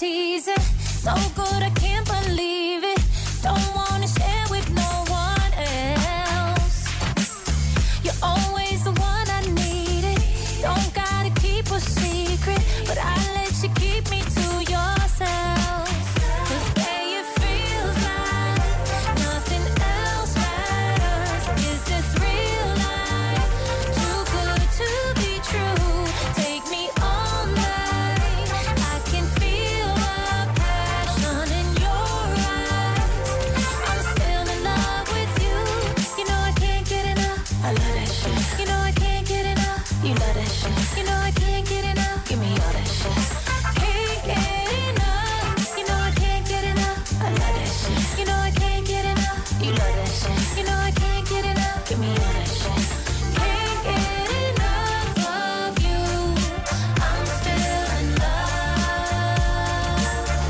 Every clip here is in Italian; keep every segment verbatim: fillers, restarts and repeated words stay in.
teasing. So good I can't believe it. Don't wanna share with no one else. You're always the one I needed. Don't gotta keep a secret, but I let you keep me to yourself. 'Cause babe, it feels like nothing else matters. Is this real life? Too good to be true. Take me all night. I can feel the passion in your eyes. I'm still in love with you. You know I can't get enough. I love that shit. You know I can't get enough. You love that shit. You know I can't get enough. Give me all that shit. Can't get enough. You know I can't get enough. I love that shit. You know I can't get enough. You love that shit. You know I can't get enough. Give me all that shit. Can't get enough of you. I'm still in love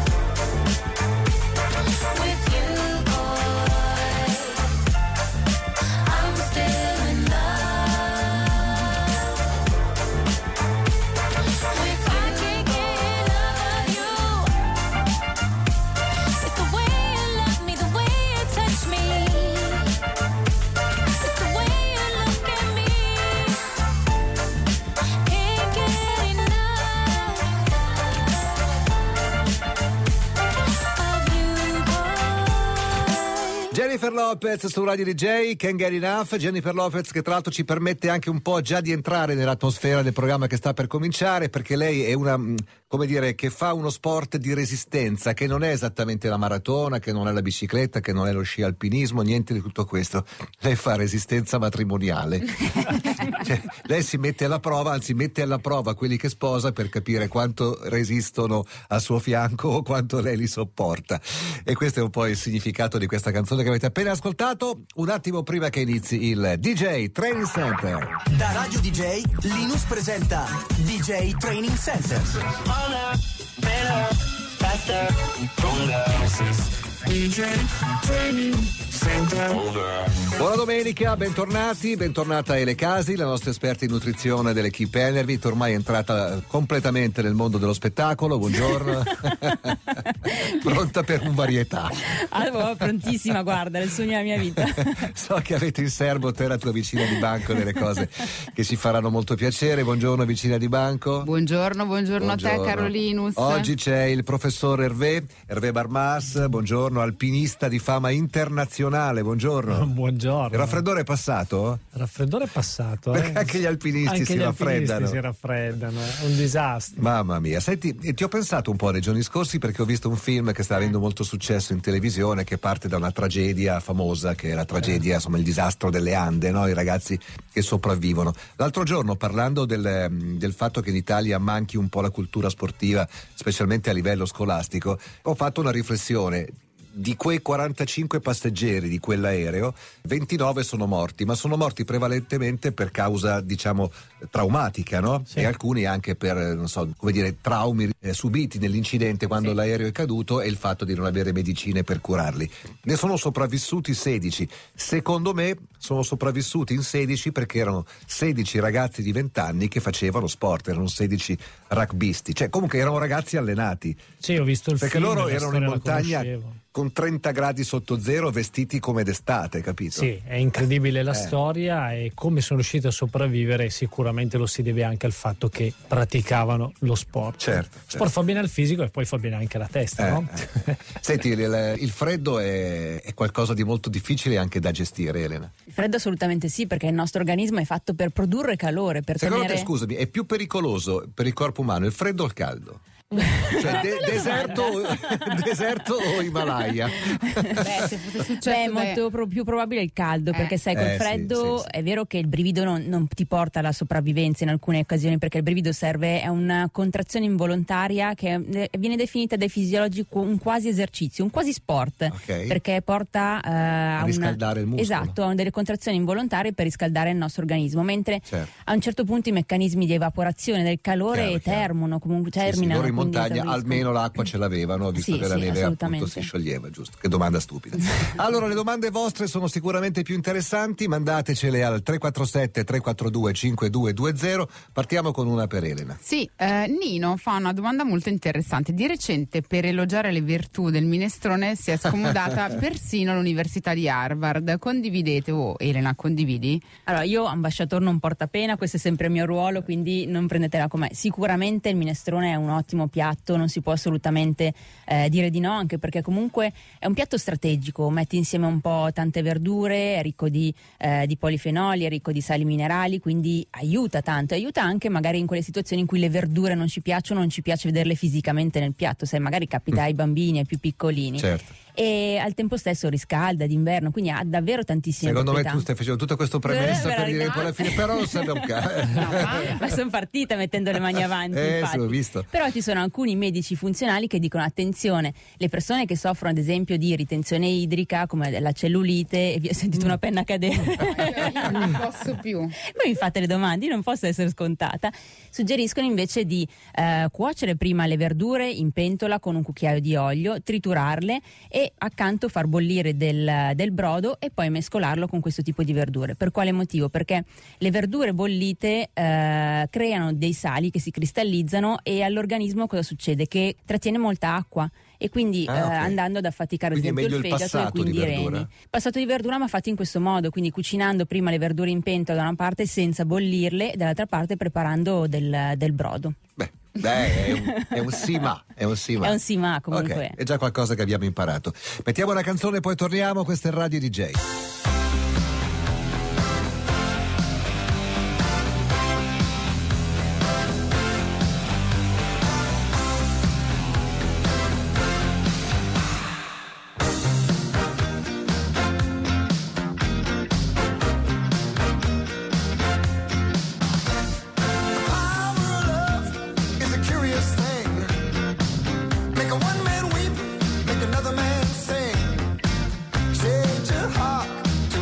with you, boy. I'm still in love with you. I can't get enough of you. It's the way you love me, the way you touch me. It's the way you look at me. Can't get enough of you, boy. Jennifer Lopez su Radio D J, Can't Get Enough. Jennifer Lopez che tra l'altro ci permette anche un po' già di entrare nell'atmosfera del programma che sta per cominciare, perché lei è una, mh, come dire, che fa uno sport di resistenza, che non è esattamente la maratona, che non è la bicicletta, che non è lo sci alpinismo, niente di tutto questo. Lei fa resistenza matrimoniale. Cioè, lei si mette alla prova, anzi mette alla prova quelli che sposa per capire quanto resistono al suo fianco o quanto lei li sopporta. E questo è un po' il significato di questa canzone che avete appena ascoltato, un attimo prima che inizi il D J Training Center. Da Radio D J, Linus presenta D J Training Center. D J Training Center. Buona domenica, bentornati, bentornata Ele Casi, la nostra esperta in nutrizione dell'Equipe Enervit, ormai è entrata completamente nel mondo dello spettacolo. Buongiorno. Pronta per un varietà. Allora, prontissima, guarda, è il sogno della mia vita. So che avete in serbo te e la tua vicina di banco delle cose che ci faranno molto piacere. Buongiorno vicina di banco. Buongiorno, buongiorno, Buongiorno. a te Carolinus. Oggi c'è il professor Hervé, Hervé Barmas, buongiorno, alpinista di fama internazionale, buongiorno. Buongiorno. Il raffreddore è passato? Il raffreddore è passato. Perché eh? anche gli alpinisti anche si gli raffreddano. alpinisti si raffreddano, è un disastro. Mamma mia, senti, e ti ho pensato un po' nei giorni scorsi perché ho visto un film che sta avendo molto successo in televisione, che parte da una tragedia famosa, che è la tragedia, insomma, il disastro delle Ande, no? I ragazzi che sopravvivono. L'altro giorno, parlando del, del fatto che in Italia manchi un po' la cultura sportiva, specialmente a livello scolastico, ho fatto una riflessione. Di quei quarantacinque passeggeri di quell'aereo, ventinove sono morti, ma sono morti prevalentemente per causa, diciamo, traumatica, no? Sì. E alcuni anche per, non so, come dire, traumi eh, subiti nell'incidente quando Sì. l'aereo è caduto e il fatto di non avere medicine per curarli. Ne sono sopravvissuti sedici. Secondo me sono sopravvissuti in sedici perché erano sedici ragazzi di venti anni che facevano sport, erano sedici rugbisti, cioè comunque erano ragazzi allenati. Sì, ho visto il Perché film. loro la erano storia in la montagna conoscevo. con trenta gradi sotto zero, vestiti come d'estate, capito? Sì, è incredibile la Eh. storia, e come sono riusciti a sopravvivere sicuramente lo si deve anche al fatto che praticavano lo sport. Certo, Lo sport certo. fa bene al fisico e poi fa bene anche alla testa, Eh, no? eh. Senti, il, il freddo è, è qualcosa di molto difficile anche da gestire, Elena. Il freddo assolutamente sì, perché il nostro organismo è fatto per produrre calore, per Secondo tenere... te, scusami, è più pericoloso per il corpo umano il freddo o il caldo? Cioè, de- deserto, deserto o Himalaya? Beh, se fosse successo Beh, è da- molto pro- più probabile il caldo, Eh. perché sai, col Eh, sì, freddo sì, sì. è vero che il brivido non, non ti porta alla sopravvivenza in alcune occasioni, perché il brivido serve a una contrazione involontaria che eh, viene definita dai fisiologi co- un quasi esercizio, un quasi sport, Ok. perché porta eh, a, una- riscaldare il muscolo. Esatto, a delle contrazioni involontarie per riscaldare il nostro organismo, mentre Certo. a un certo punto i meccanismi di evaporazione del calore Chiaro, chiaro. terminano, comunque Sì, sì, terminano, loro in quindi montagna esauriscono. almeno l'acqua ce l'avevano, visto Sì, che la sì, neve appunto assolutamente. si scioglieva, giusto? Che domanda stupida. Allora, le domande vostre sono sicuramente più interessanti, mandatecele al tre quattro sette tre quattro due cinque due due zero. Partiamo con una per Elena. Sì, eh, Nino fa una domanda molto interessante. Di recente, per elogiare le virtù del minestrone, si è scomodata persino l'Università di Harvard. Condividete, oh Elena, condividi? Allora, io ambasciatore non porta pena, questo è sempre il mio ruolo, quindi non prendetela con me. Sicuramente il minestrone è un ottimo piatto, non si può assolutamente eh, dire di no, anche perché comunque è un piatto strategico, metti insieme un po' tante verdure, è ricco di, eh, di polifenoli, è ricco di sali minerali, quindi aiuta tanto, aiuta anche magari in quelle situazioni in cui le verdure non ci piacciono, non ci piace vederle fisicamente nel piatto, se magari capita ai bambini, ai più piccolini. Certo. E al tempo stesso riscalda d'inverno, quindi ha davvero tantissime Secondo me proprietà. tu stai facendo tutto questo premesso Eh, per dire no. poi alla fine, però non serve un cazzo. Ma sono partita mettendo le mani avanti, Eh, infatti. sì, ho visto. Però ci sono alcuni medici funzionali che dicono attenzione, le persone che soffrono ad esempio di ritenzione idrica come la cellulite, e vi ho sentito una penna cadere. Io non posso più. Voi mi fate le domande, io non posso essere scontata. Suggeriscono invece di eh, cuocere prima le verdure in pentola con un cucchiaio di olio, triturarle e accanto far bollire del, del brodo e poi mescolarlo con questo tipo di verdure. Per quale motivo? Perché le verdure bollite eh, creano dei sali che si cristallizzano e all'organismo cosa succede? Che trattiene molta acqua. E quindi Ah, eh, ok. andando ad affaticare ad Quindi è esempio meglio il il fegato e passato quindi di i verdura? reni. Passato di verdura ma fatto in questo modo, quindi cucinando prima le verdure in pentola da una parte senza bollirle e dall'altra parte preparando del, del brodo. Beh, beh, è un, è un sì ma, è un sì ma. È un sì ma, comunque. Ok, è già qualcosa che abbiamo imparato. Mettiamo una canzone e poi torniamo, questo è Radio D J. Another man sing, change your heart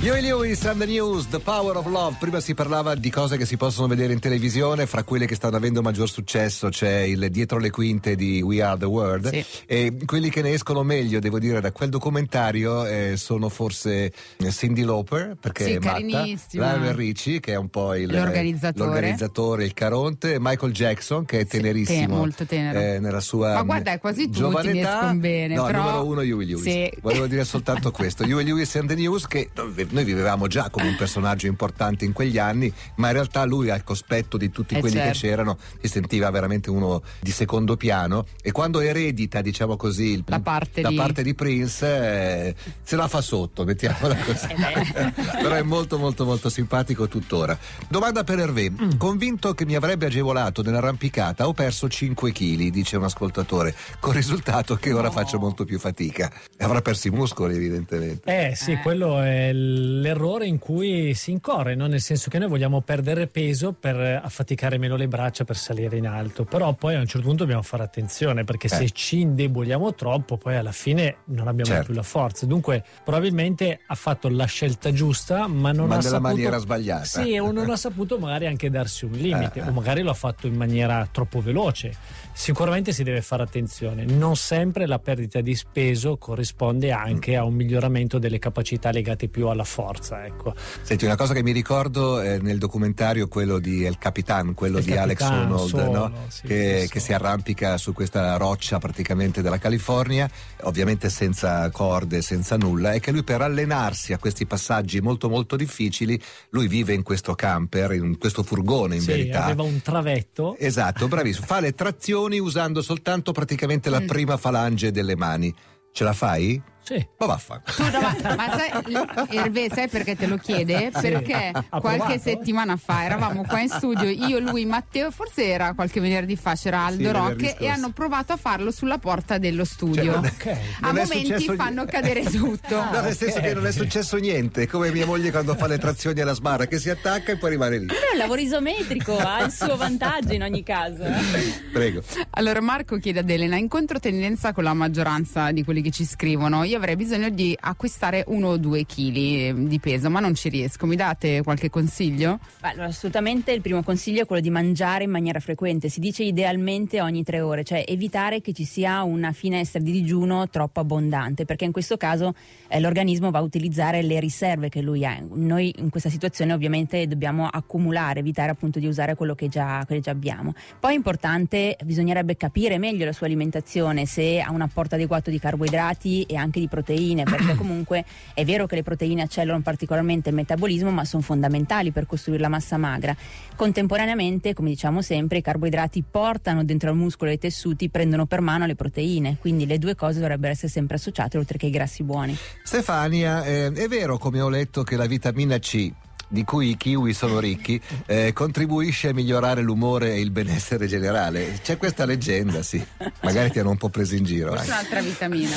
Huey Lewis and the News, The Power of Love. Prima si parlava di cose che si possono vedere in televisione, fra quelle che stanno avendo maggior successo c'è il Dietro le quinte di We Are the World, sì. E quelli che ne escono meglio, devo dire, da quel documentario eh, sono forse Cyndi Lauper, perché sì, è matta, Lionel Richie, che è un po' il, l'organizzatore. l'organizzatore, il Caronte, Michael Jackson, che è tenerissimo, sì, molto tenero. Eh, nella sua ma guarda, è quasi tutti giovane mi escono bene, no, però... numero uno Huey Lewis, sì. Volevo dire soltanto questo, Huey Lewis and the News, che noi vivevamo già come un personaggio importante in quegli anni, ma in realtà lui, al cospetto di tutti eh quelli certo. che c'erano, si sentiva veramente uno di secondo piano, e quando eredita, diciamo così, il, la, parte, la di... parte di Prince eh, se la fa sotto, mettiamola così. Però è molto molto molto simpatico tuttora. Domanda per Hervé: mm. convinto che mi avrebbe agevolato nell'arrampicata, ho perso cinque chili, dice un ascoltatore, con il risultato che ora no. faccio molto più fatica. Avrà perso i muscoli, evidentemente. Eh sì, eh. quello è l'errore in cui si incorre, no? Nel senso che noi vogliamo perdere peso per affaticare meno le braccia per salire in alto, però poi a un certo punto dobbiamo fare attenzione, perché eh. se ci indeboliamo troppo poi alla fine non abbiamo certo. più la forza. Dunque probabilmente ha fatto la scelta giusta, ma non ma ha nella saputo maniera sbagliata. Sì, o non ha saputo magari anche darsi un limite, eh. o magari lo ha fatto in maniera troppo veloce. Sicuramente si deve fare attenzione, non sempre la perdita di peso corrisponde anche a un miglioramento delle capacità legate più alla forza, ecco. Senti, una cosa che mi ricordo eh, nel documentario, quello di El Capitan, quello El di Capitan, Alex Honnold, solo, no? sì, che, che si arrampica su questa roccia praticamente della California, ovviamente senza corde, senza nulla, e che lui, per allenarsi a questi passaggi molto molto difficili, lui vive in questo camper, in questo furgone in sì, verità. Aveva un travetto. Esatto, bravissimo. Fa le trazioni usando soltanto praticamente la prima falange delle mani. Ce la fai? Sì. Ma vaffanculo. Tu, no, ma, ma sai, Hervé, sai perché te lo chiede? Sì. Perché qualche settimana fa eravamo qua in studio, io, lui, Matteo, forse era qualche venerdì fa, c'era Aldo sì, Rock, e hanno provato a farlo sulla porta dello studio. Cioè, okay. A momenti fanno cadere tutto. No, nel senso okay. che non è successo niente, come mia moglie quando fa le trazioni alla sbarra, che si attacca e poi rimane lì. Però è un lavoro isometrico, ha il suo vantaggio in ogni caso. Prego. Allora Marco chiede ad Elena: in controtendenza con la maggioranza di quelli che ci scrivono, io avrei bisogno di acquistare uno o due chili di peso, ma non ci riesco. Mi date qualche consiglio? Beh, allora, assolutamente il primo consiglio è quello di mangiare in maniera frequente. Si dice idealmente ogni tre ore, cioè evitare che ci sia una finestra di digiuno troppo abbondante, perché in questo caso eh, l'organismo va a utilizzare le riserve che lui ha. Noi in questa situazione ovviamente dobbiamo accumulare, evitare appunto di usare quello che già, che già abbiamo. Poi è importante, bisognerebbe capire meglio la sua alimentazione, se ha un apporto adeguato di carboidrati e anche di proteine, perché comunque è vero che le proteine accelerano particolarmente il metabolismo, ma sono fondamentali per costruire la massa magra. Contemporaneamente, come diciamo sempre, i carboidrati portano dentro al muscolo e ai tessuti, prendono per mano le proteine, quindi le due cose dovrebbero essere sempre associate, oltre che i grassi buoni. Stefania, eh, è vero, come ho letto, che la vitamina C, di cui i kiwi sono ricchi, eh, contribuisce a migliorare l'umore e il benessere generale? C'è questa leggenda, sì. Magari ti hanno un po' preso in giro. Forse un'altra vitamina.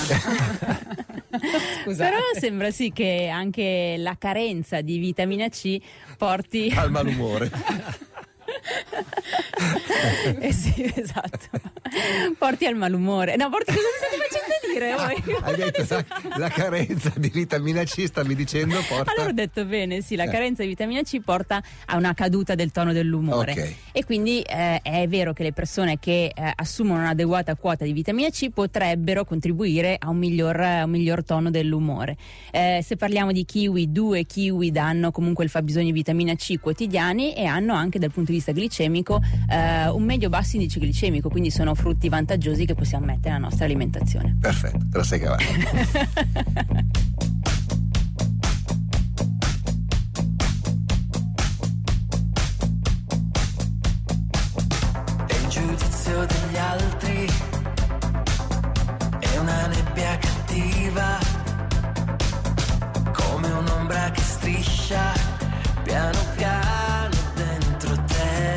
Scusate. Però sembra sì che anche la carenza di vitamina C porti al malumore. Eh sì, esatto. Porti al malumore. No, porti, cosa mi state facendo dire voi? Hai detto la, la carenza di vitamina C, stavi dicendo, porta. Allora ho detto bene, sì, la carenza di vitamina C porta a una caduta del tono dell'umore. Okay. E quindi eh, è vero che le persone che eh, assumono un'adeguata quota di vitamina C potrebbero contribuire a un miglior, a un miglior tono dell'umore. Eh, se parliamo di kiwi, due kiwi danno comunque il fabbisogno di vitamina C quotidiani e hanno anche dal punto di vista glicemico eh, un medio basso indice glicemico, quindi sono frutti vantaggiosi che possiamo mettere nella nostra alimentazione. Perfetto, te la sei cavata. E il giudizio degli altri è una nebbia cattiva, come un'ombra che striscia piano piano dentro te.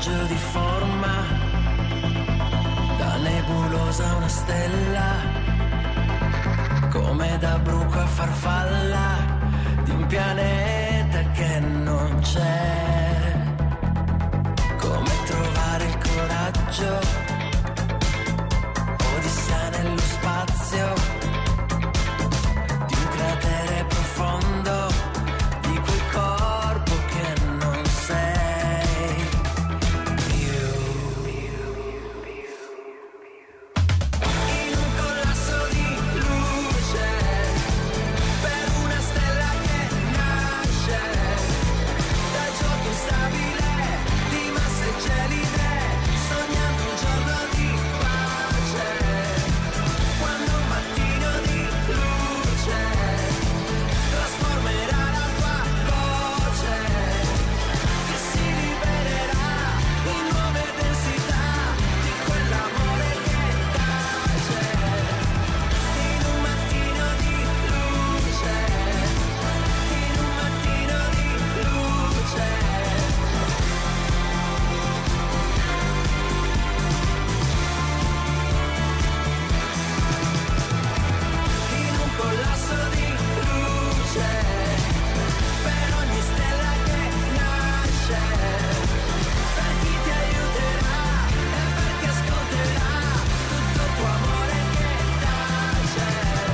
raggio di forma, da nebulosa una stella, come da bruco a farfalla di un pianeta che non c'è. Come trovare il coraggio, odissea nello spazio, di un cratere profondo, di quel corpo che non sei più. In un collasso di luce, per una stella che nasce dal gioco instabile di masse gelide, sognando un giorno di pace, quando un mattino di luce trasformerà la tua voce, che si libererà in nuove densità di quell'amore che tace. In un mattino di luce, in un mattino di luce. In un collasso di luce, per ogni stella che nasce, per chi ti aiuterà e per chi ascolterà tutto il tuo amore che tace.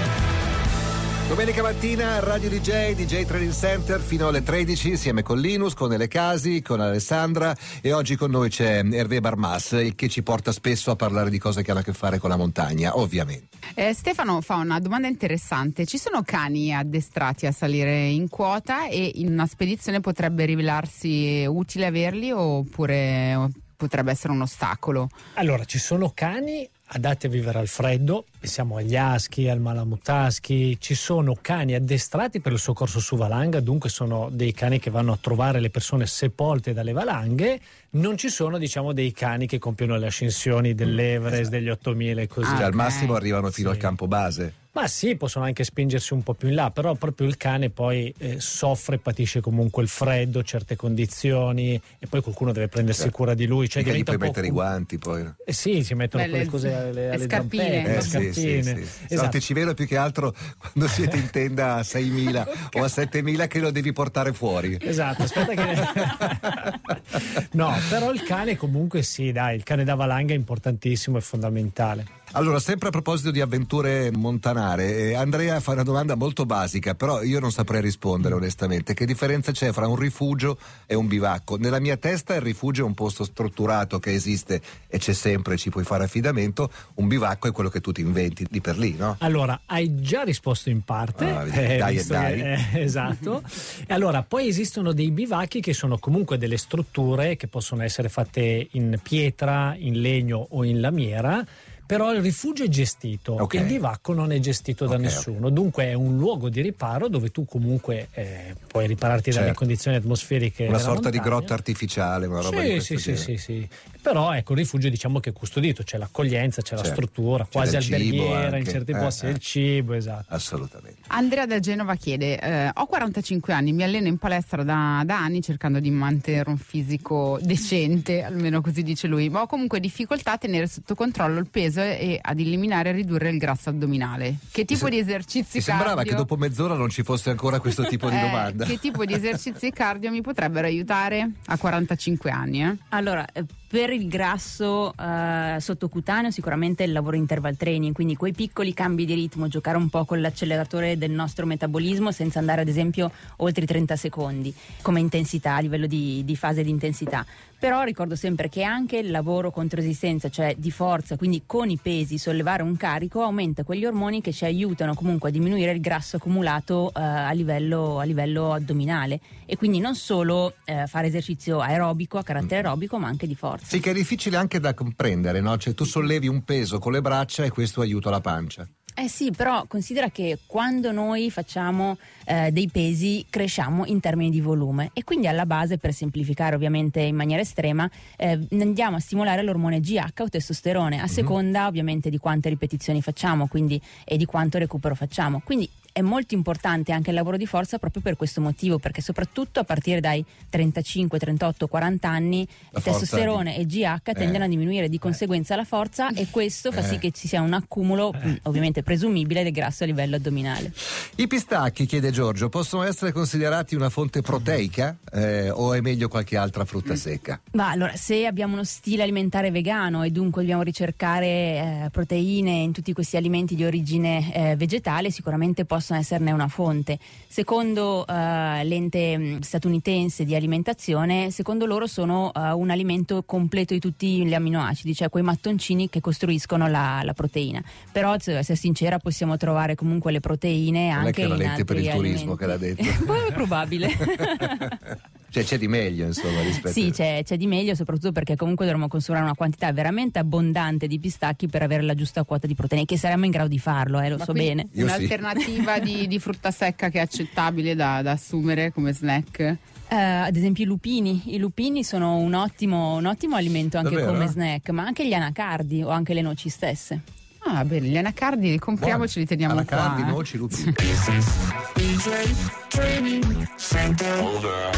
Domenica mattina Radio D J, D J Training Center fino alle tredici, insieme con Linus, con Ele Casi, con Alessandra, e oggi con noi c'è Hervé Barmas, il che ci porta spesso a parlare di cose che hanno a che fare con la montagna, ovviamente. Eh, Stefano fa una domanda interessante. Ci sono cani addestrati a salire in quota e in una spedizione potrebbe rivelarsi utile averli oppure potrebbe essere un ostacolo? Allora, ci sono cani adatti a vivere al freddo, pensiamo agli husky, al malamute, ci sono cani addestrati per il soccorso su valanga, dunque sono dei cani che vanno a trovare le persone sepolte dalle valanghe. Non ci sono, diciamo, dei cani che compiono le ascensioni dell'Everest, esatto, degli ottomila e così. Cioè, Ah, al ok. massimo arrivano fino Sì. al campo base. Ma sì, possono anche spingersi un po' più in là, però proprio il cane poi eh, soffre, patisce comunque il freddo, certe condizioni, e poi qualcuno deve prendersi Certo. cura di lui. Cioè Mica gli diventa puoi un po' mettere i com- guanti poi. Eh sì, si mettono Beh, quelle le- cose alle, le alle scarpine. zampette, Eh, le sì, sì, scarpine. sì, sì. No, Esatto. ti ci vedo più che altro quando siete in tenda a seimila o a settemila che lo devi portare fuori. Esatto, aspetta che no, però il cane comunque sì, dai, il cane da valanga è importantissimo e fondamentale. Allora, sempre a proposito di avventure montanare, eh, Andrea fa una domanda molto basica, però io non saprei rispondere onestamente. Che differenza c'è fra un rifugio e un bivacco? Nella mia testa il rifugio è un posto strutturato che esiste e c'è sempre, ci puoi fare affidamento. Un bivacco è quello che tu ti inventi di per lì, no? Allora, hai già risposto in parte. Ah, vedi, dai e visto dai. che- eh, esatto. E allora, poi esistono dei bivacchi che sono comunque delle strutture che possono essere fatte in pietra, in legno o in lamiera. Però il rifugio è gestito, Ok. il bivacco non è gestito da Ok, nessuno, dunque è un luogo di riparo dove tu comunque eh, puoi ripararti dalle Certo. condizioni atmosferiche. Una della sorta di montagna. grotta artificiale, una roba di Sì, questo sì, sì, genere. sì, sì. Però ecco, il rifugio diciamo che è custodito, c'è l'accoglienza, c'è la Certo. struttura, C'è quasi del cibo alberghiera, in anche. certi Eh, posti eh. il cibo, esatto. Assolutamente. Andrea da Genova chiede: eh, ho quarantacinque anni, mi alleno in palestra da, da anni cercando di mantenere un fisico decente, almeno così dice lui, ma ho comunque difficoltà a tenere sotto controllo il peso e ad eliminare e ridurre il grasso addominale. Che tipo Mi di se- esercizi Mi sembrava cardio? che dopo mezz'ora non ci fosse ancora questo tipo di Eh, domanda. Che tipo di esercizi cardio mi potrebbero aiutare a quarantacinque anni? Eh? Allora, eh, per il grasso eh, sottocutaneo sicuramente il lavoro interval training, quindi quei piccoli cambi di ritmo, giocare un po' con l'acceleratore del nostro metabolismo senza andare ad esempio oltre i trenta secondi come intensità, a livello di, di fase di intensità. Però ricordo sempre che anche il lavoro contro resistenza, cioè di forza, quindi con i pesi, sollevare un carico, aumenta quegli ormoni che ci aiutano comunque a diminuire il grasso accumulato eh, a livello, a livello addominale, e quindi non solo eh, fare esercizio aerobico, a carattere aerobico, ma anche di forza. Sì, che è difficile anche da comprendere, no? Cioè tu sollevi un peso con le braccia e questo aiuta la pancia. Eh sì, però considera che quando noi facciamo eh, dei pesi cresciamo in termini di volume, e quindi alla base, per semplificare ovviamente in maniera estrema, eh, andiamo a stimolare l'ormone G H o testosterone a seconda ovviamente di quante ripetizioni facciamo, quindi, e di quanto recupero facciamo. Quindi è molto importante anche il lavoro di forza proprio per questo motivo, perché soprattutto a partire dai trentacinque, trentotto, quaranta anni La il testosterone di... e il G H eh. tendono a diminuire di conseguenza la forza, e questo fa Eh. sì che ci sia un accumulo Eh. mh, ovviamente presumibile del grasso a livello addominale. I pistacchi, chiede Giorgio, possono essere considerati una fonte proteica eh, o è meglio qualche altra frutta secca? Ma allora, se abbiamo uno stile alimentare vegano e dunque dobbiamo ricercare eh, proteine in tutti questi alimenti di origine eh, vegetale, sicuramente possono esserne una fonte. Secondo eh, l'ente mh, statunitense di alimentazione, secondo loro sono eh, un alimento completo di tutti gli amminoacidi, cioè quei mattoncini che costruiscono la, la proteina. Però, se essere sincera, possiamo trovare comunque le proteine Non è anche che era in l'ente per altri il turismo alimenti. che l'ha detto. Poi è probabile. Cioè c'è di meglio, insomma, rispetto Sì, c'è, c'è di meglio, soprattutto perché comunque dovremmo consumare una quantità veramente abbondante di pistacchi per avere la giusta quota di proteine, che saremmo in grado di farlo, eh, lo Ma so quindi bene. Io sì. Un'alternativa di, di frutta secca che è accettabile da, da assumere come snack? Eh, ad esempio i lupini, i lupini sono un ottimo, un ottimo alimento anche Davvero? come snack, ma anche gli anacardi o anche le noci stesse. Ah, bene, gli anacardi li compriamo e ce li teniamo Anacardi, qua. eh. noci, lupini. This is D J Training Center. Hold up.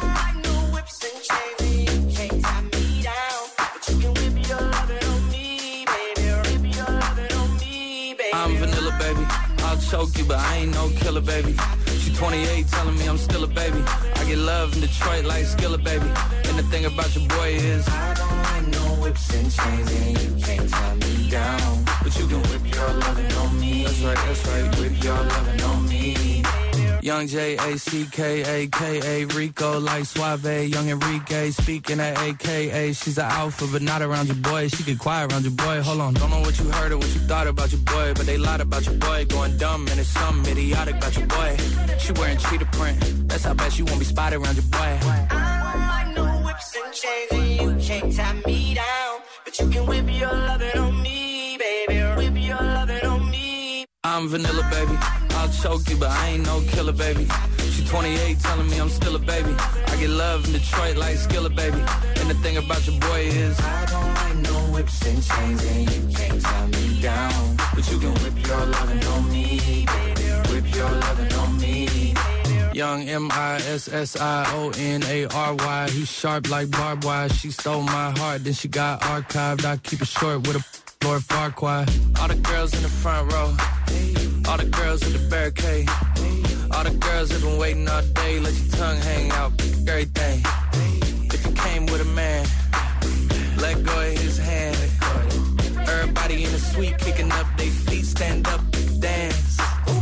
I'm vanilla, baby. I'll choke you, but I ain't no killer, baby. She twenty-eight, telling me I'm still a baby. I get love in Detroit like Skilla, baby. And the thing about your boy is I don't like no whips and chains, and you can't tie me down. But you can whip your lovin' on me. That's right, that's right. Whip your lovin' on me. Young J A C K A K A Rico like Suave, young Enrique speaking at A K A. She's an alpha but not around your boy. She get quiet around your boy. Hold on, don't know what you heard or what you thought about your boy, but they lied about your boy. Going dumb and it's something idiotic about your boy. She wearing cheetah print. That's how bad she won't be spotted around your boy. I don't like no whips and chains, and you can't tie me down. But you can whip your lovin' on me, baby. Whip your lovin' on me. I'm vanilla, baby. I'll choke you, but I ain't no killer, baby. She twenty-eight, telling me I'm still a baby. I get love in Detroit like Skilla, baby. And the thing about your boy is I don't like no whips and chains, and you can't tie me down. But you can whip your lovin' on me, baby. Whip your lovin' on me. Young M I S S I O N A R Y. He's sharp like barbed wire. She stole my heart, then she got archived. I keep it short with a Lord Farquaad. All the girls in the front row, all the girls in the barricade, all the girls have been waiting all day. Let your tongue hang out, everything. If you came with a man, let go of his hand. Everybody in the suite kicking up their feet, stand up, dance.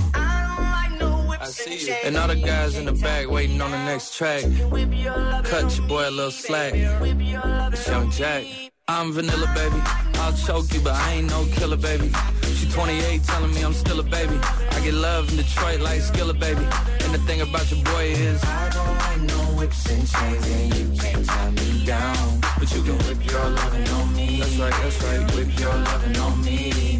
I see you. And all the guys in the back waiting on the next track. Cut your boy a little slack. It's Young Jack. I'm vanilla, baby. I'll choke you, but I ain't no killer, baby. She twenty-eight, telling me I'm still a baby. I get love in Detroit like Skilla, baby. And the thing about your boy is I don't like no whips and chains, and you can't tie me down. But you can whip your lovin' on me. That's right, that's right. Whip your lovin' on me.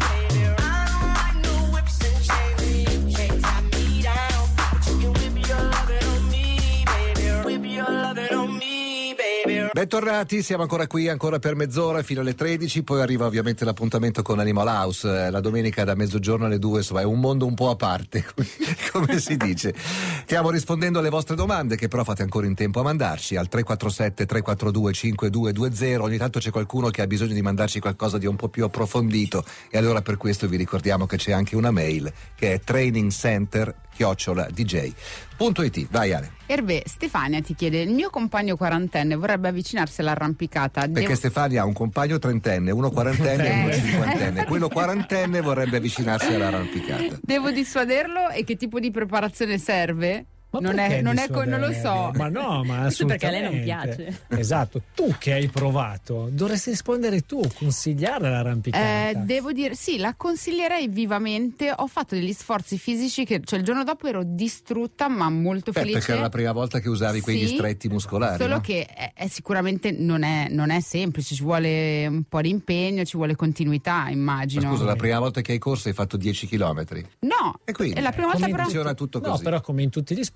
Bentornati, siamo ancora qui, ancora per mezz'ora fino alle tredici, poi arriva ovviamente l'appuntamento con Animal House, eh, la domenica da mezzogiorno alle due, insomma è un mondo un po' a parte, come, come si dice. Stiamo rispondendo alle vostre domande, che però fate ancora in tempo a mandarci al tre quattro sette tre quattro due cinque due due zero. Ogni tanto c'è qualcuno che ha bisogno di mandarci qualcosa di un po' più approfondito, e allora per questo vi ricordiamo che c'è anche una mail che è training center chiocciola d j punto i t. Vai Ale. Erbe, Stefania ti chiede: il mio compagno quarantenne vorrebbe avvicinarsi all'arrampicata. Perché Devo... Stefania ha un compagno trentenne, uno quarantenne e uno Eh. cinquantenne. Quello quarantenne vorrebbe avvicinarsi all'arrampicata. Devo dissuaderlo? E che tipo di preparazione serve? Ma non perché è, non, è co- non lo so. dissuaderlo? Ma no, ma Questo perché a lei non assolutamente. piace. Esatto, tu che hai provato dovresti rispondere tu, consigliare l'arrampicata. Eh, devo dire, sì, la consiglierei vivamente. Ho fatto degli sforzi fisici che, cioè, il giorno dopo ero distrutta, ma molto Beh, felice. perché era la prima volta che usavi quegli Sì, stretti muscolari. Solo no? che è, è sicuramente non è, non è semplice, ci vuole un po' di impegno, ci vuole continuità, Ma immagino. scusa, la prima volta che hai corso hai fatto dieci chilometri. No, E quindi è la prima volta Come però. funziona tutto No, così. però come in tutti gli sport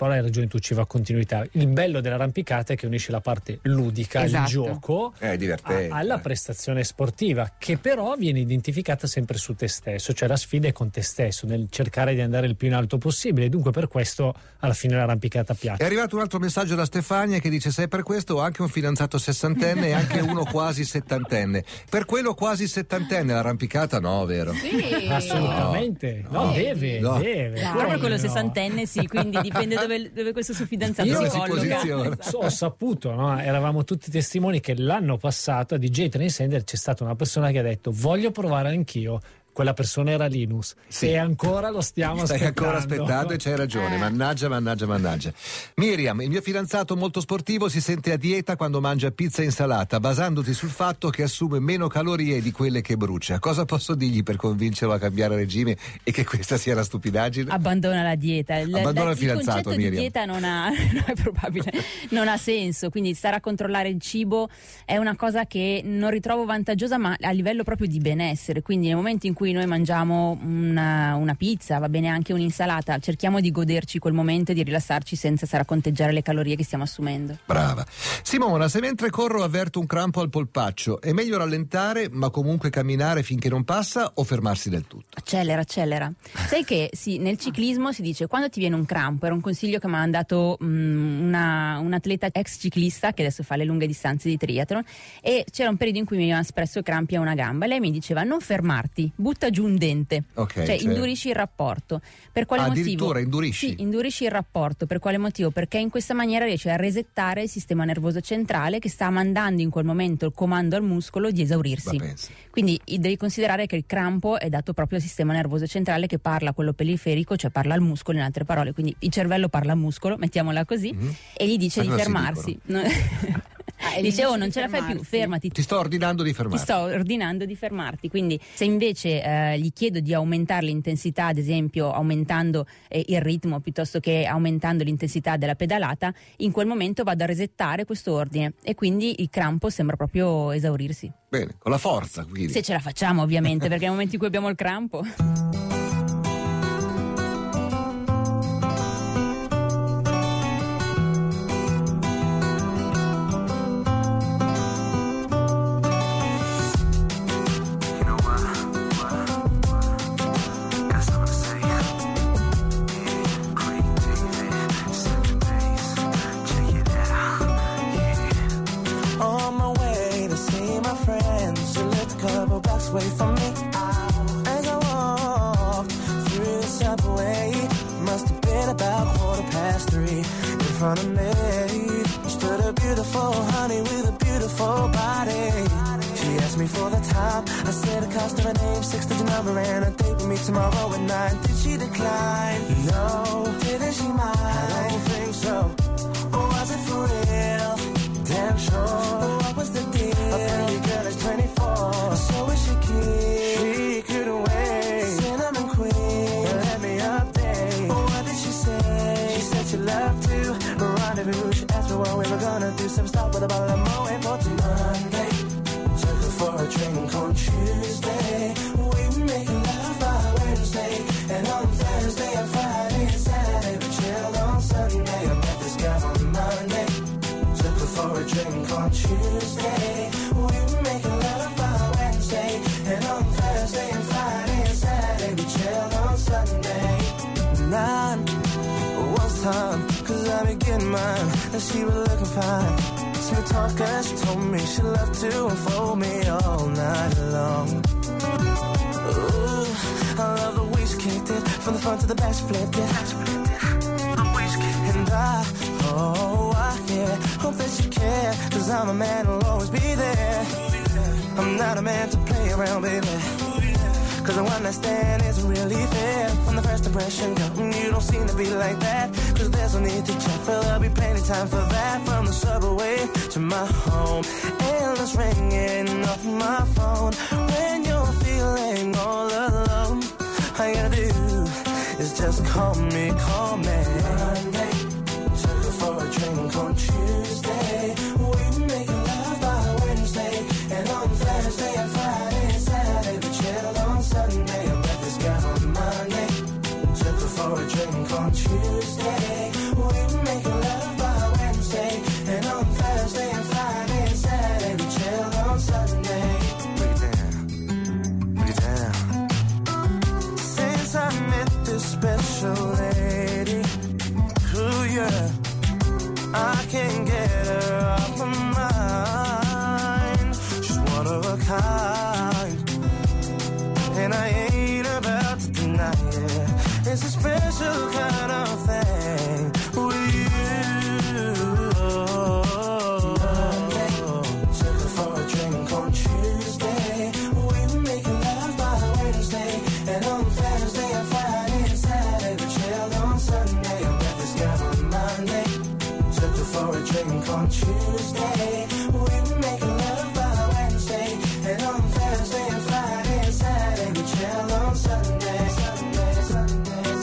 però hai ragione tu, ci va continuità. Il bello dell'arrampicata è che unisce la parte ludica, Esatto. il gioco, È divertente. a- alla prestazione sportiva, che però viene identificata sempre su te stesso, cioè la sfida è con te stesso nel cercare di andare il più in alto possibile, dunque per questo alla fine l'arrampicata È piace. arrivato un altro messaggio da Stefania che dice: se è per questo ho anche un fidanzato sessantenne e anche uno quasi settantenne. Per quello quasi settantenne l'arrampicata no, vero? Sì. Assolutamente, no, No. deve, No. deve. Proprio come quello no? sessantenne, sì, quindi dipende dove, dove questo suo fidanzato Io si si colloca. posiziona. So- ho saputo, no? Eravamo tutti testimoni che l'anno passato a D J Training Center c'è stata una persona che ha detto voglio provare anch'io. Quella persona era Linus, Sì. e ancora lo stiamo Stai aspettando. ancora aspettando e c'hai ragione, mannaggia, mannaggia, mannaggia. Miriam, il mio fidanzato molto sportivo si sente a dieta quando mangia pizza e insalata, basandoti sul fatto che assume meno calorie di quelle che brucia. Cosa posso dirgli per convincerlo a cambiare regime e che questa sia una stupidaggine? Abbandona la dieta. Il, Abbandona il il fidanzato, concetto Miriam. di dieta non ha, non è probabile, non ha senso. Quindi stare a controllare il cibo è una cosa che non ritrovo vantaggiosa, ma a livello proprio di benessere. Quindi nel momento in cui noi mangiamo una, una pizza, va bene anche un'insalata, cerchiamo di goderci quel momento e di rilassarci senza stare a conteggiare le calorie che stiamo assumendo. Brava. Simona, se mentre corro avverto un crampo al polpaccio, è meglio rallentare ma comunque camminare finché non passa o fermarsi del tutto? Accelera, accelera. Sai che sì, nel ciclismo si dice quando ti viene un crampo, era un consiglio che mi ha dato um, una, un atleta ex ciclista che adesso fa le lunghe distanze di triathlon, e c'era un periodo in cui mi aveva espresso crampi a una gamba e lei mi diceva non fermarti, butta giù un dente, Ok, cioè cioè- indurisci il rapporto. Per quale Ah, motivo? addirittura indurisci? Sì, indurisci il rapporto. Per quale motivo? Perché in questa maniera riesci a resettare il sistema nervoso centrale che sta mandando in quel momento il comando al muscolo di esaurirsi. Ma pensi. Quindi i- devi considerare che il crampo è dato proprio al sistema nervoso centrale che parla a quello periferico, cioè parla al muscolo, in altre parole. Quindi il cervello parla al muscolo, mettiamola così, Mhm. e gli dice Ma di cosa si fermarsi. No- Ah, e gli dice oh, dice non di ce la fai più, fermarsi." fermati. Ti sto ordinando di Ti fermarti. sto ordinando di fermarti. Quindi se invece eh, gli chiedo di aumentare l'intensità, ad esempio aumentando eh, il ritmo piuttosto che aumentando l'intensità della pedalata, in quel momento vado a resettare questo ordine e quindi il crampo sembra proprio esaurirsi. Bene, con la forza quindi. Se ce la facciamo ovviamente, perché nel momento in cui abbiamo il crampo... You know what? Got something to say. Yeah, Creek David, seven days. Check it out. Yeah. On my way to see my friends, she lived a couple blocks away from me. As I walked through the subway, must have been about quarter past three. In front of me stood a beautiful honey with a beautiful body. She asked me for the time. I said the cost of her name, six-digit number, and a date with me tomorrow at nine. Did she decline? No. Didn't she mind? I don't think so. Or was it for real? Damn sure. What was the deal? A pretty girl is twenty-four. So is she cute? She couldn't wait. Cinnamon queen. Let me update. What did she say? She said she loved to rendezvous. She asked me what we were gonna do. Some stop with a bottle of Moët for two Monday. Took her for a drink on Tuesday. We were making love by Wednesday. And on Thursday and Friday and Saturday we chilled on Sunday. I met this girl on Monday. Took her for a drink on Tuesday. We were making love by Wednesday. And on Thursday and Friday and Saturday we chilled on Sunday. Nine was time, cause I be getting mine. And she was looking fine. Smooth talker, she told me she loved to unfold me all night long. Ooh, I love the way she kicked it. From the front to the back she flipped it. And I, oh, I, yeah, hope that you care. Cause I'm a man who'll always be there. I'm not a man to play around, baby. Cause the one I stand isn't really fair. From the first impression, girl, you don't seem to be like that. Cause there's no need to check, for there'll be plenty time for that. From the subway to my home, endless ringing off my phone. When you're feeling all alone, all you gotta do is just call me, call me. Monday, took her for a drink on Tuesday. We were making love by Wednesday. And on Thursday and Friday and Saturday we chilled on Sunday. I met this girl on Monday. Took her for a drink on Tuesday. We on Tuesday. We make love by Wednesday. And on Thursday and Friday and Saturday we chill on Sunday. Sunday, Sunday,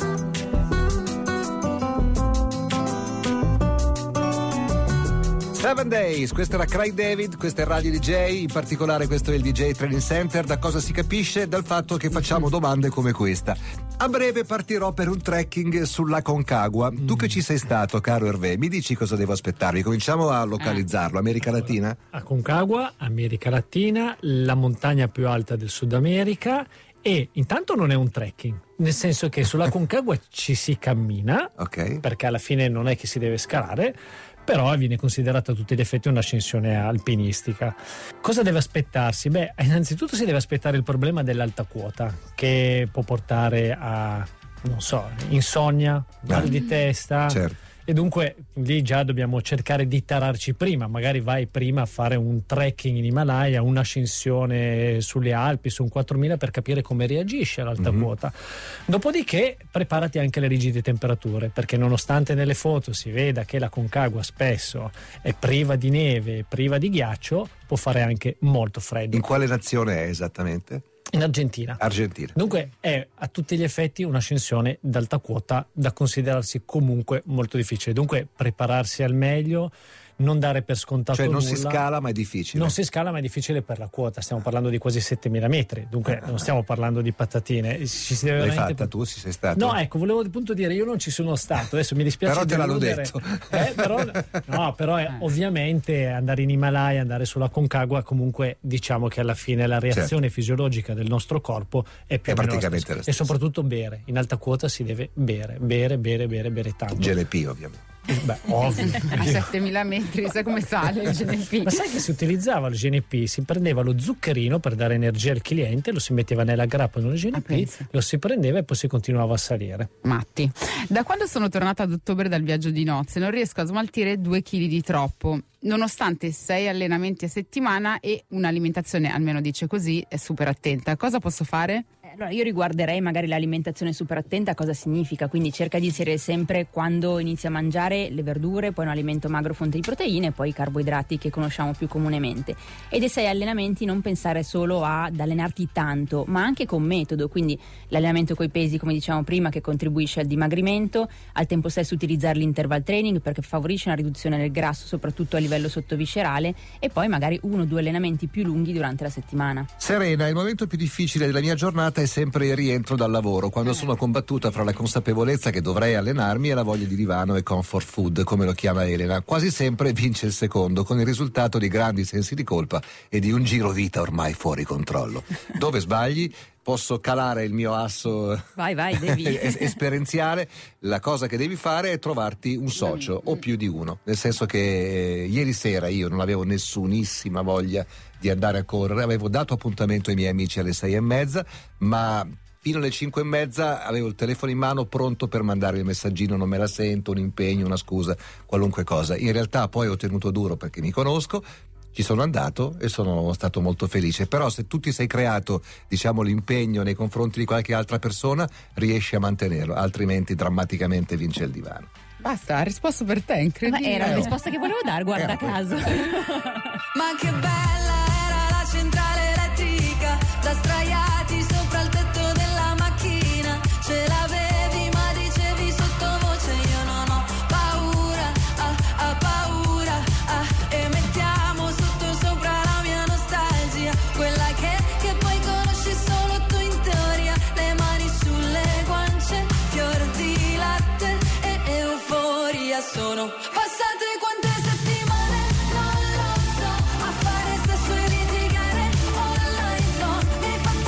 Sunday. Seven Days, questo era Craig David, questo è Radio D J, in particolare questo è il D J Training Center. Da cosa si capisce? Dal fatto che facciamo domande come questa. A breve partirò per un trekking sulla Concagua. Tu che ci sei stato, caro Hervé, mi dici cosa devo aspettarmi? Cominciamo a localizzarlo. America Latina? A Concagua, America Latina, la montagna più alta del Sud America. E intanto non è un trekking, nel senso che sulla Concagua ci si cammina, Ok. perché alla fine non è che si deve scalare, però viene considerata a tutti gli effetti un'ascensione alpinistica. Cosa deve aspettarsi? Beh, innanzitutto si deve aspettare il problema dell'alta quota, che può portare a, non so, insonnia, mal Ah, di testa. certo. E dunque lì già dobbiamo cercare di tararci prima, magari vai prima a fare un trekking in Himalaya, un'ascensione sulle Alpi, su un quattromila, per capire come reagisce all'alta Mhm. quota. Dopodiché preparati anche alle rigide temperature, perché nonostante nelle foto si veda che la Concagua spesso è priva di neve, priva di ghiaccio, può fare anche molto freddo. In quale nazione è esattamente? In Argentina. Argentina. Dunque è a tutti gli effetti un'ascensione d'alta quota da considerarsi comunque molto difficile. Dunque prepararsi al meglio, non dare per scontato Cioè non nulla. si scala ma è difficile. Non si scala ma è difficile per la quota, stiamo parlando di quasi settemila metri, dunque non stiamo parlando di patatine. Ci si deve L'hai veramente... fatta tu? Ci sei stato? No, ecco, volevo appunto dire, io non ci sono stato, adesso mi dispiace Però te l'hanno deludere. detto. Eh, però, no, però eh, ovviamente andare in Himalaya, andare sulla Concagua, comunque diciamo che alla fine la reazione fisiologica del nostro corpo è più È o meno la praticamente stessa. la E stessa. soprattutto bere, in alta quota si deve bere, bere, bere, bere, bere tanto. G L P ovviamente. Beh, ovvio. A settemila metri, sai come sale il G N P? Ma sai che si utilizzava il G N P? Si prendeva lo zuccherino per dare energia al cliente, lo si metteva nella grappa dello G N Ah, P, pensa. lo si prendeva e poi si continuava a salire. Matti. Da quando sono tornata ad ottobre dal viaggio di nozze non riesco a smaltire due chili di troppo, nonostante sei allenamenti a settimana e un'alimentazione, almeno dice così, è super attenta. Cosa posso fare? Eh, Allora io riguarderei magari l'alimentazione super attenta, cosa significa, quindi cerca di inserire sempre quando inizi a mangiare le verdure, poi un alimento magro fonte di proteine, poi i carboidrati che conosciamo più comunemente. E dei sei allenamenti non pensare solo ad allenarti tanto, ma anche con metodo, quindi l'allenamento coi pesi come dicevamo prima che contribuisce al dimagrimento, al tempo stesso utilizzare l'interval training perché favorisce una riduzione del grasso soprattutto a livello sottoviscerale e poi magari uno o due allenamenti più lunghi durante la settimana. Serena, il momento più difficile della mia giornata è sempre il rientro dal lavoro, quando sono combattuta fra la consapevolezza che dovrei allenarmi e la voglia di divano e comfort food, come lo chiama Elena. Quasi sempre vince il secondo, con il risultato di grandi sensi di colpa e di un giro vita ormai fuori controllo. Dove sbagli? Posso calare il mio asso Vai, vai, devi. es- esperienziale. La cosa che devi fare è trovarti un socio o più di uno, nel senso che eh, ieri sera io non avevo nessunissima voglia di andare a correre, avevo dato appuntamento ai miei amici alle sei e mezza, ma fino alle cinque e mezza avevo il telefono in mano pronto per mandare il messaggino, non me la sento, un impegno, una scusa, qualunque cosa. In realtà poi ho tenuto duro perché mi conosco, ci sono andato e sono stato molto felice. Però se tu ti sei creato, diciamo, l'impegno nei confronti di qualche altra persona, riesci a mantenerlo, altrimenti drammaticamente vince il divano. Basta, ha risposto per te, Ma incredibile. era la risposta che volevo dare, guarda Eh, caso. Ma che bella era la centrale elettrica, da sdraiati sopra il tetto della macchina. Ce l'avevi ma dicevi sottovoce io non ho paura, ah, ah, paura, ah. E mettiamo sotto sopra la mia nostalgia, quella che, che poi conosci solo tu in teoria. Le mani sulle guance, fior di latte e euforia. Sono passate quante settimane, non lo so, a fare sesso e litigare online zone. Mi hai fatto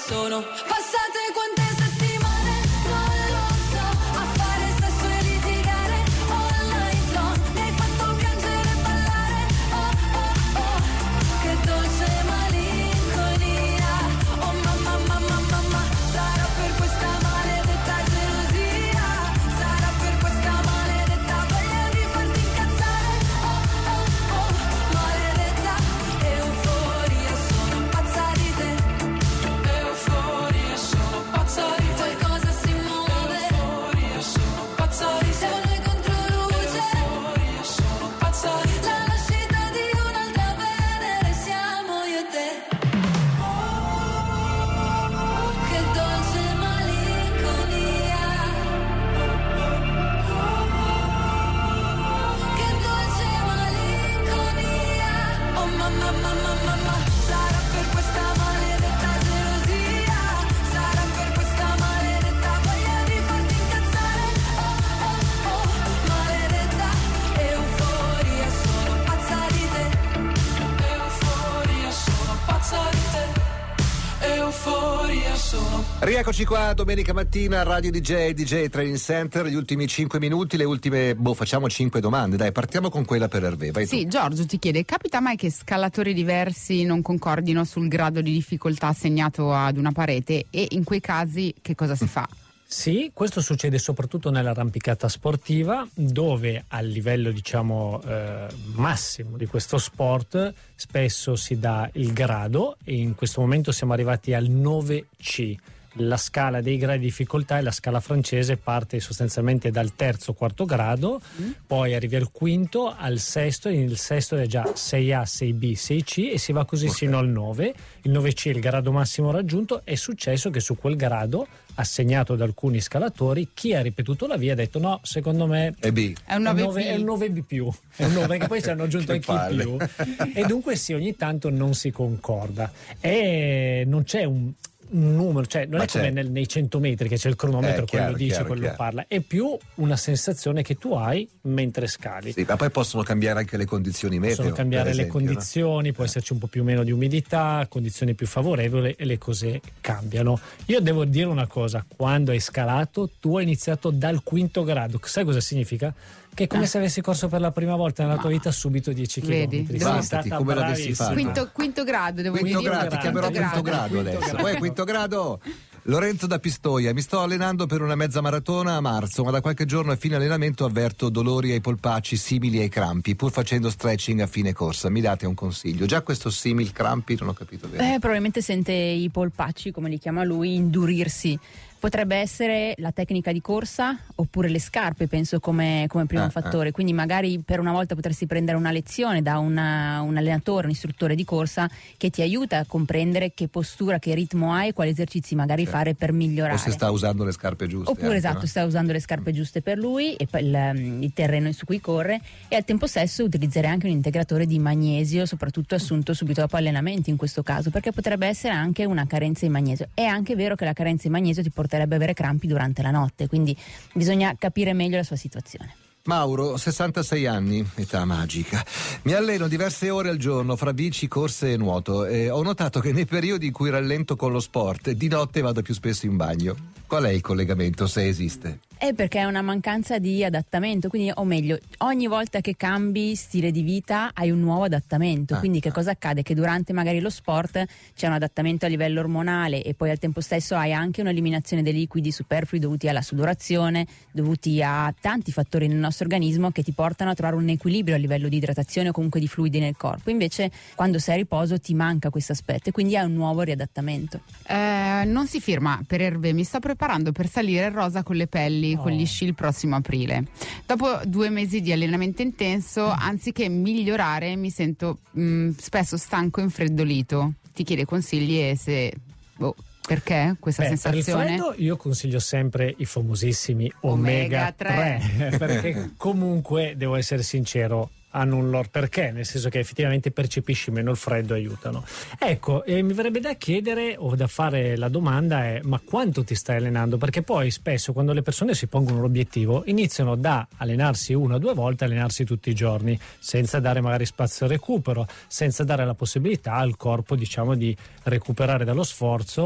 sono passate quante settimane, non lo so, a fare sesso e litigare all night long. Mi hai fatto piangere e ballare, oh oh oh, che dolce malinconia. Oh mamma mamma mamma, sarà per questa maledetta gelosia, sarà per questa maledetta voglia di farti incazzare, oh oh oh, maledetta euforia, sono pazza di te. Euforia, sono pazza di te. Qualcosa si muove. Euforia, sono pazza di te. Siamo noi contro luce. Euforia, sono pazza di te. La nascita di un'altra Venere siamo io e te. Che dolce malinconia. Che dolce malinconia. Oh mamma mamma mamma, sarà per questa maledetta gelosia, sarà per questa maledetta voglia di farti incazzare, oh oh oh, maledetta euforia, sono pazza di te. Euforia, sono pazza di te. Euforia, sono. Rieccoci qua domenica mattina, Radio D J, D J Training Center, gli ultimi cinque minuti, le ultime, boh, facciamo cinque domande, dai, partiamo con quella per Hervé, vai tu. Sì, Giorgio ti chiede, capita mai che scalatori diversi non concordino sul grado di difficoltà assegnato ad una parete e in quei casi che cosa si fa? Sì, questo succede soprattutto nell'arrampicata sportiva, dove al livello diciamo eh, massimo di questo sport spesso si dà il grado e in questo momento siamo arrivati al nove C. La scala dei gradi di difficoltà è la scala francese, parte sostanzialmente dal terzo quarto grado, mm. poi arrivi al quinto, al sesto, e il sesto è già sei A, sei B, sei C e si va così okay. sino al nove. Il nove C è il grado massimo raggiunto. È successo che su quel grado, assegnato da alcuni scalatori, chi ha ripetuto la via ha detto no, secondo me è B, è un nove B, è un nove B più, è un nove che poi ci hanno aggiunto anche i più e dunque sì, ogni tanto non si concorda e non c'è un un numero, cioè non Ma è come c'è. nel, nei cento metri che c'è il cronometro, Eh, chiaro, quello dice, chiaro, quello chiaro. parla, è più una sensazione che tu hai mentre scali. Sì, ma poi possono cambiare anche le condizioni meteo. Possono cambiare per le esempio, condizioni, no? può esserci un po' più o meno di umidità, condizioni più favorevoli e le cose cambiano. Io devo dire una cosa, quando hai scalato tu hai iniziato dal quinto grado, sai cosa significa? Che è come Ah. se avessi corso per la prima volta nella tua vita subito dieci Vedi? chilometri. Devo- Sei Bastati, stata come l'avessi bravissima. fatto. Quinto, quinto grado, devo Quinto dire. grado, ti chiamerò Quinto quinto grado Quinto adesso. grado. Poi quinto grado. Lorenzo da Pistoia, mi sto allenando per una mezza maratona a marzo, ma da qualche giorno a fine allenamento avverto dolori ai polpacci simili ai crampi, pur facendo stretching a fine corsa. Mi date un consiglio? Già questo simil crampi non ho capito bene. Eh, probabilmente sente i polpacci, come li chiama lui, indurirsi. Potrebbe essere la tecnica di corsa oppure le scarpe, penso, come, come primo Ah, fattore. Quindi magari per una volta potresti prendere una lezione da una, un allenatore, un istruttore di corsa che ti aiuta a comprendere che postura, che ritmo hai e quali esercizi magari Certo. fare per migliorare. O se sta usando le scarpe giuste. Oppure anche, esatto, no? sta usando le scarpe giuste per lui e poi il, il terreno su cui corre, e al tempo stesso utilizzerei anche un integratore di magnesio, soprattutto assunto subito dopo allenamenti in questo caso, perché potrebbe essere anche una carenza di magnesio. È anche vero che la carenza di magnesio ti porterebbe a avere crampi durante la notte, quindi bisogna capire meglio la sua situazione. Mauro, sessantasei anni, età magica. Mi alleno diverse ore al giorno fra bici, corse e nuoto e ho notato che nei periodi in cui rallento con lo sport, di notte vado più spesso in bagno. Qual è il collegamento, se esiste? È perché è una mancanza di adattamento, quindi, o meglio, ogni volta che cambi stile di vita hai un nuovo adattamento. Ah, Quindi che ah. cosa accade? Che durante magari lo sport c'è un adattamento a livello ormonale e poi al tempo stesso hai anche un'eliminazione dei liquidi superflui dovuti alla sudorazione, dovuti a tanti fattori nel nostro organismo che ti portano a trovare un equilibrio a livello di idratazione o comunque di fluidi nel corpo. Invece quando sei a riposo ti manca questo aspetto e quindi hai un nuovo riadattamento. Eh, non si firma per Hervé, mi sto preparando per salire in rosa con le pelli, Oh. con gli sci il prossimo aprile. Dopo due mesi di allenamento intenso, anziché migliorare, mi sento mh, spesso stanco e infreddolito. Ti chiede consigli e se... boh, perché questa Beh, sensazione? Per il freddo io consiglio sempre i famosissimi Omega Omega tre, perché comunque, devo essere sincero, hanno un loro perché, nel senso che effettivamente percepisci meno il freddo, aiutano. Ecco, e mi verrebbe da chiedere o da fare la domanda è: ma quanto ti stai allenando? Perché poi spesso quando le persone si pongono l'obiettivo iniziano da allenarsi una o due volte a allenarsi tutti i giorni, senza dare magari spazio al recupero, senza dare la possibilità al corpo, diciamo, di recuperare dallo sforzo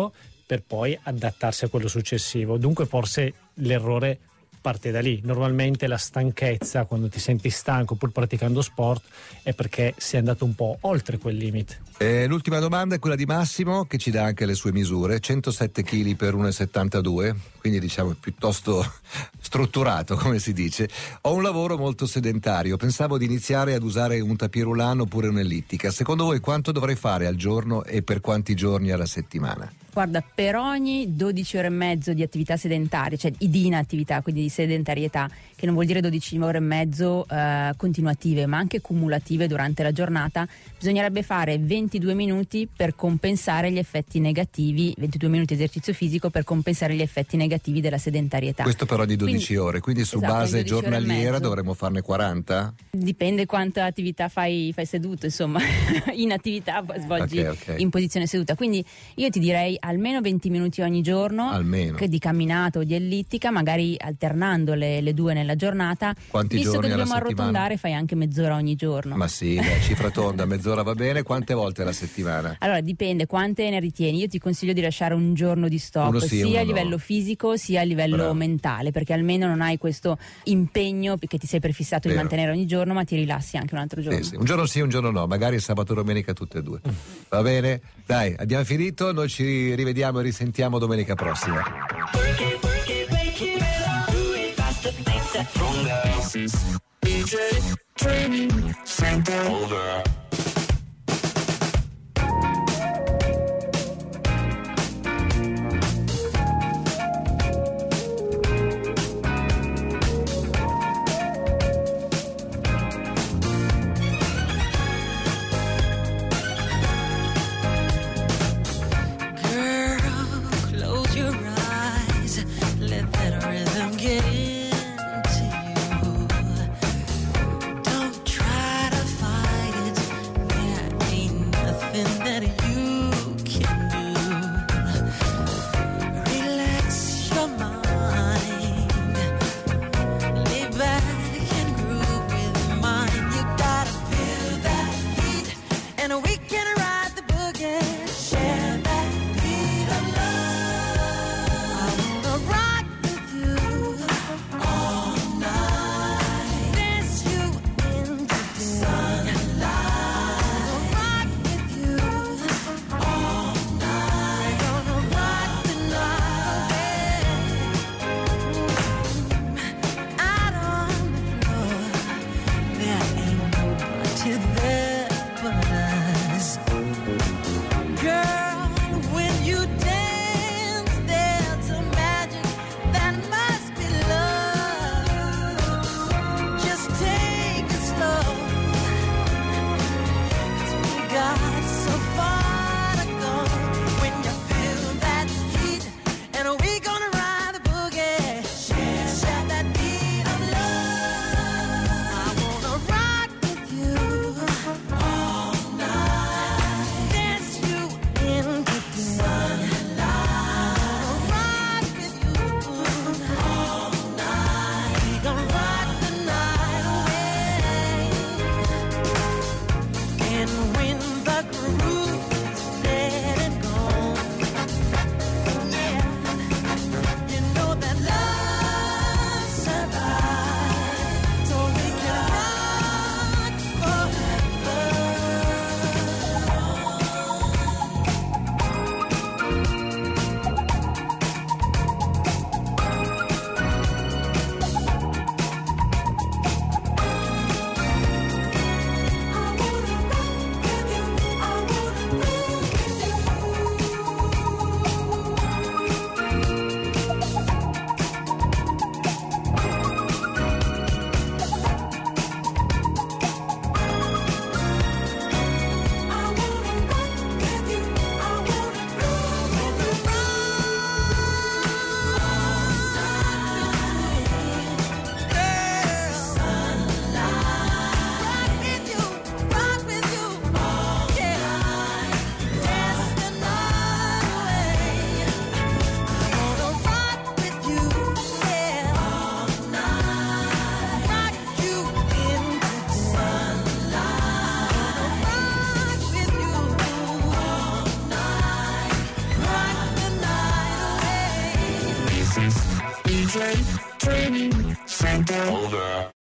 per poi adattarsi a quello successivo. Dunque forse l'errore parte da lì. Normalmente la stanchezza, quando ti senti stanco pur praticando sport, è perché sei andato un po' oltre quel limite. E l'ultima domanda è quella di Massimo, che ci dà anche le sue misure: centosette chili per uno virgola settantadue, quindi diciamo piuttosto strutturato, come si dice. Ho un lavoro molto sedentario, pensavo di iniziare ad usare un tapirulano oppure un'ellittica. Secondo voi quanto dovrei fare al giorno e per quanti giorni alla settimana? Guarda, per ogni dodici ore e mezzo di attività sedentaria, cioè di inattività, quindi di sedentarietà, che non vuol dire dodici ore e mezzo eh, continuative, ma anche cumulative durante la giornata, bisognerebbe fare ventidue minuti per compensare gli effetti negativi, ventidue minuti di esercizio fisico per compensare gli effetti negativi della sedentarietà. Questo però di dodici Quindi, ore, quindi su esatto, base dodici ore e giornaliera mezzo. dovremmo farne quaranta? Dipende quanta attività fai, fai seduto, insomma, in attività svolgi Ok, ok. in posizione seduta. Quindi io ti direi almeno venti minuti ogni giorno, Almeno. che di camminata o di ellittica, magari alternando le, le due nella giornata. Quanti Visto giorni che alla dobbiamo settimana? arrotondare, fai anche mezz'ora ogni giorno. Ma sì, dai, cifra tonda, mezz'ora va bene. Quante volte alla settimana? Allora dipende quante ne ritieni. Io ti consiglio di lasciare un giorno di stop, Uno sì, sia uno a no. livello fisico sia a livello Bravo. mentale, perché almeno non hai questo impegno che ti sei prefissato Vero. di mantenere ogni giorno, ma ti rilassi anche un altro giorno. Sì, sì. Un giorno sì, un giorno no, magari sabato e domenica tutte e due. Va bene? Dai, abbiamo finito, noi ci rivediamo e risentiamo domenica prossima. Work it, work it, make it better. Do it faster, makes it stronger. D J Training Center. Over. Girl, close your eyes. Let that rhythm get into you. Don't try to fight it. There ain't nothing that you